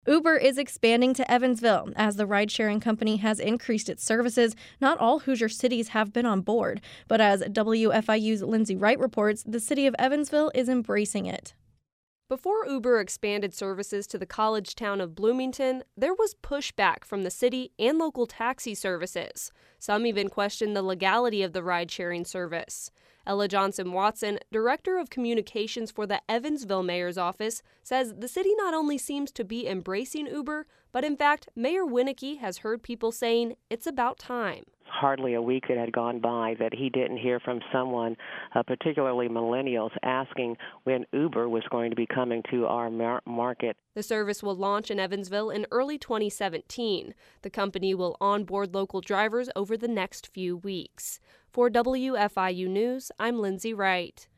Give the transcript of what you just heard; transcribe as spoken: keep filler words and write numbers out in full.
Uber is expanding to Evansville. As the ride-sharing company has increased its services, not all Hoosier cities have been on board. But as W F I U's Lindsay Wright reports, the city of Evansville is embracing it. Before Uber expanded services to the college town of Bloomington, there was pushback from the city and local taxi services. Some even questioned the legality of the ride-sharing service. Ella Johnson-Watson, Director of Communications for the Evansville Mayor's Office, says the city not only seems to be embracing Uber, but in fact, Mayor Winnecke has heard people saying it's about time. Hardly a week that had gone by that he didn't hear from someone, uh, particularly millennials, asking when Uber was going to be coming to our mar- market. The service will launch in Evansville in early twenty seventeen. The company will onboard local drivers over the next few weeks. For W F I U News, I'm Lindsay Wright.